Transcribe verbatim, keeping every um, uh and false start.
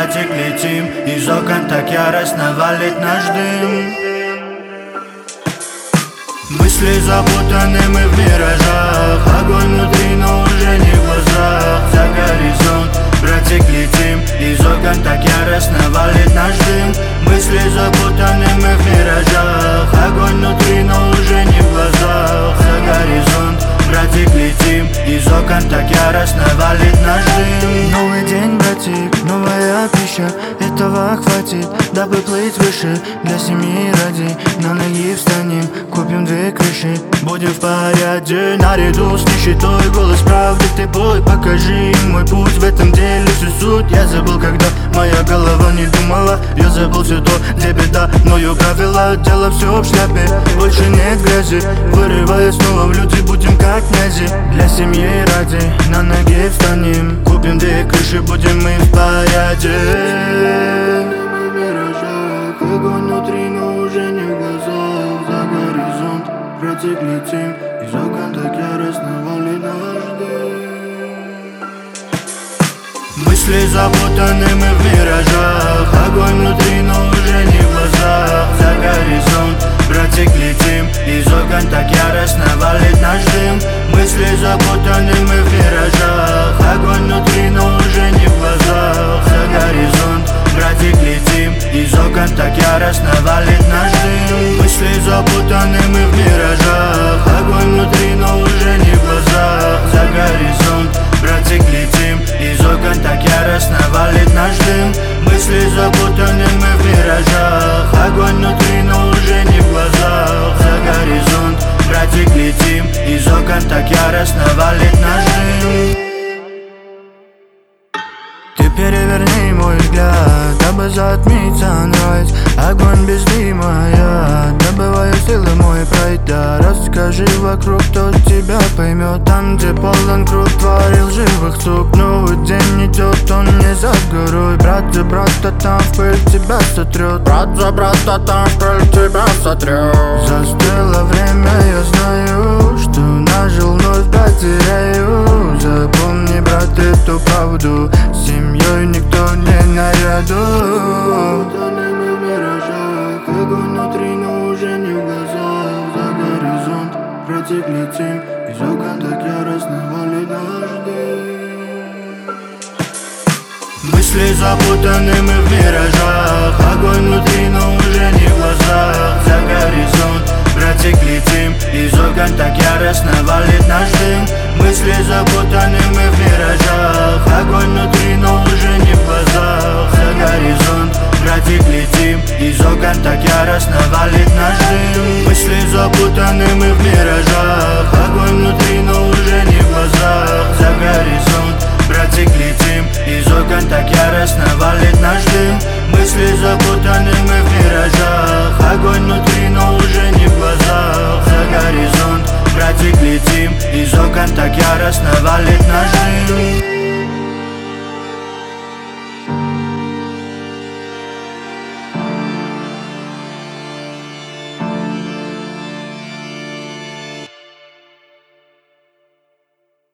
братик, летим. Из окон так яростно валит наш дым. Мысли запутаны, мы в миражах. Огонь внутри, но уже не в глазах. За горизонт, братик, летим. Из окон так яростно валит наш дым. Мысли запутаны, мы в миражах. Огонь внутри, но уже не в глазах. За горизонт, братик, летим. Из окон так яростно валит наш дым. Новый день, братик, новая пища. Этого хватит, дабы плыть выше. Для семьи ради, на ноги встанем. Купим две крыши, будем в порядке. Наряду с нищетой, голос правды ты бой. Покажи им мой путь, в этом деле всю суть. Я забыл, когда моя голова не думала. Я забыл все то, где беда, мною правила. Дело все в шляпе, больше нет грязи. Вырываясь снова в люди, будем как князи. Для семьи ради, на ноги встанем. Купим две крыши, будем мы в порядке. Огонь внутри, но уже не в глазах. За горизонт, братик, летим. Из окон так яростно валит наш дым. Мысли запутаны, мы в миражах. Огонь внутри, но уже не в глазах. За горизонт, братик, летим. Из окон так яростно валит наш дым. Мысли запутаны, мы в миражах. Огонь внутри, но уже не в глазах. За горизонт, братик, летим. Из окон так яростно валит наш дым. Мысли запутаны, мы в миражах. Огонь внутри, но уже не в глазах. За горизонт, братик, летим. Из окон так яростно валит наш дым. Мысли запутаны, мы в миражах. Огонь внутри, но уже не в глазах. За горизонт, братик, летим. Из окон так яростно валит наш дым. Ты переверни мой взгляд, дабы затмить sunrise. Огонь без дыма, я добываю силы мой пройдя. Расскажи вокруг, кто тебя поймет. Там, где полон круг, творил живых сук. Новый день идет, он не за горой. Брат за брата там в пыль тебя сотрет. Брат за брата там в пыль тебя сотрет. Застыло время, я знаю, что нажил, вновь потеряю. Запомни, брат, эту правду. С семьей никто не наряду. Огонь внутри, но уже не в глазах. За горизонт, братик, летим. Из окон так яростно валит наш дым. Мысли запутаны, мы в миражах. Огонь внутри, но уже не в глазах. За горизонт, братик, летим. Из окон так яростно валит наш дым. Мысли запутаны, мы в миражах. Огонь внутри, но уже не в глазах. За горизонт, братик, летим. Из окон так яростно валит наш дым. Мысли запутаны, мы в миражах. Огонь внутри, но уже не в глазах. За горизонт, братик, летим. Из окон так яростно валит наш дым. Мысли запутаны, мы в миражах. Огонь внутри, но уже не в глазах. За горизонт, братик, летим. Из окон так яростно валит наш дым.